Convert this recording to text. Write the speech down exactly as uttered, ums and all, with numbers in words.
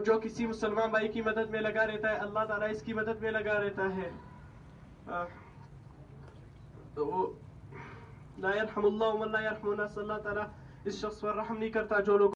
जो किसी मुसलमान भाई की मदद में लगा रहता है अल्लाह ताला इसकी मदद में लगा रहता है। आ, तो ला यरहमुल्लाहु मन ला यरहमुन नास, अल्लाह ताला इस शख्स पर रहम नहीं करता जो लोग